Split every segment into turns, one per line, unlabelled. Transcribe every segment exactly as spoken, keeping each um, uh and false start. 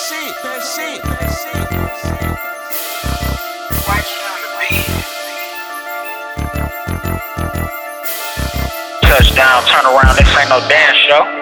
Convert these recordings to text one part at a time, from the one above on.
shit, that shit, that shit, that shit.
White on the beat. Touchdown, turn around, this ain't no dance show.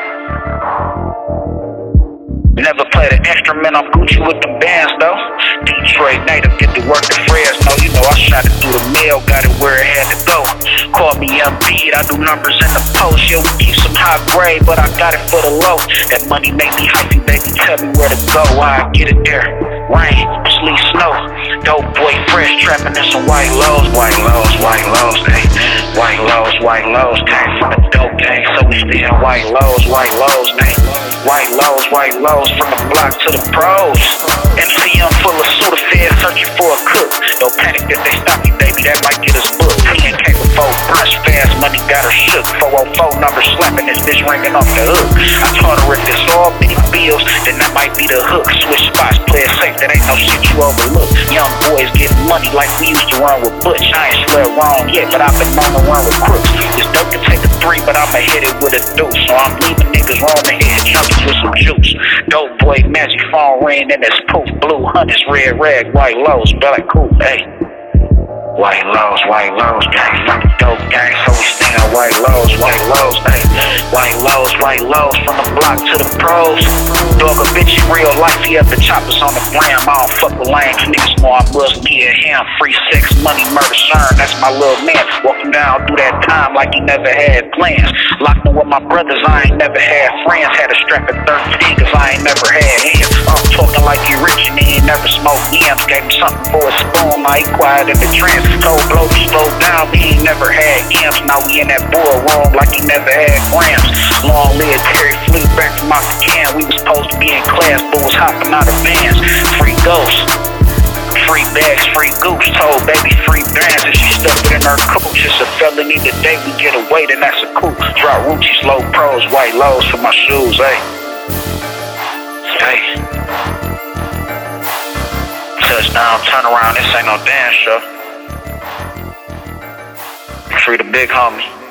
Never played an instrument, I'm Gucci with them bands though. Detroit native, get to work the Fresno. You know I shot it through the mail, got it where it had to go. Call me M B, I do numbers in the post. Yo, we keep some high grade, but I got it for the low. That money make me hypey, baby, tell me where to go. I get it there, rain, sleet, snow. Dope boy fresh, trapping in some white lows. White lows, white lows, ayy. White lows, white lows, came from the dope gang, so we still white lows, white lows, ayy. White lows, white lows, from the block to the pros. M C M full of Sudafed, searching for a cook. Don't panic that they stop me, baby, that might get us booked. T N K with four brush, fast money got her shook. four oh four number slapping, this bitch ringing off the hook. I told her if it's all big bills, then that might be the hook. Switch spots, play it safe, that ain't no shit you overlook. Young boys getting money like we used to run with Butch. I ain't slid wrong yet, but I've been known to run with crooks. It's dope to take a three, but I'ma hit it with a deuce. So I'm leaving niggas roaming here, junkies with some juice. Dope boy, magic phone ring, and it's poof. Blue hunters, red rag, white lows, belly cool, hey. White lows, white lows, gang from the dope gang, so we stay on white lows, white lows, hey. White lows, white lows, from the block to the pros. Dog a bitch in real life, he have the choppers on the gram. I don't fuck with lames, niggas know I must be a him. Free sex, money, murder, cern, that's my little man. Walking down through that time like he never had plans. Locked in with my brothers, I ain't never had friends. Had a strap at thirteen, cause I ain't never had hands. I'm talking like you rich and he ain't never smoked yams. Gave me something for a spoon, I ain't quiet in the trance. Told blow to slow down, but he ain't never had amps. Now we in that bull room like he never had grams. Long live Terry flew back from out the can. We was supposed to be in class, but was hopping out of vans. Free ghosts, free bags, free goose. Told baby free bands, and she stuffed it in her cooch. It's a felony today, we get away, then that's a coup. Drop Rucci's low pros, white lows for my shoes, hey. Hey. Touchdown, turn around, this ain't no dance show. Free the big homie.